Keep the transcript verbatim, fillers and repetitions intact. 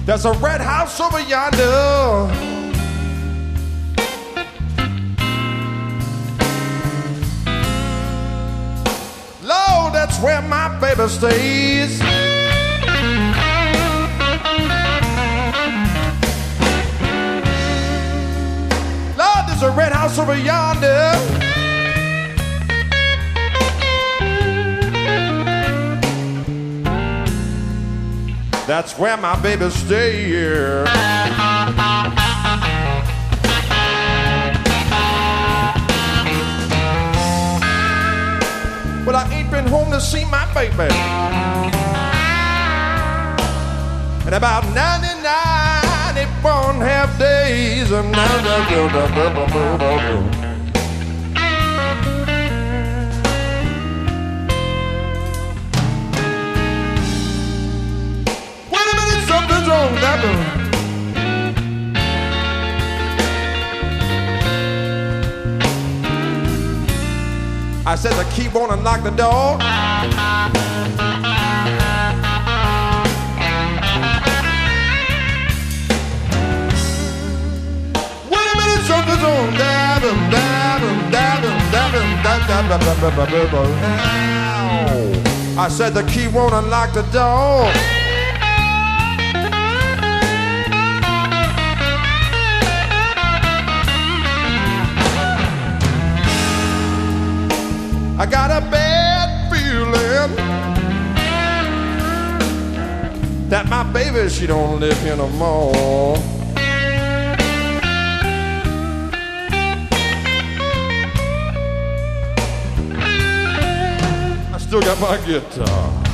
There's a red house over yonder. Lord, that's where my baby stays. Lord, there's a red house over yonder. That's where my baby stay here. Well, I ain't been home to see my baby in about ninety-nine, eight and a half days. And something's wrong, that I said the key won't unlock the door. Wait a minute, something's wrong. Dab him, dab him, dab him, dab him, dab dab dab dab dab dab dab. I said the key won't unlock the door. I got a bad feeling that my baby, she don't live here no more. I still got my guitar.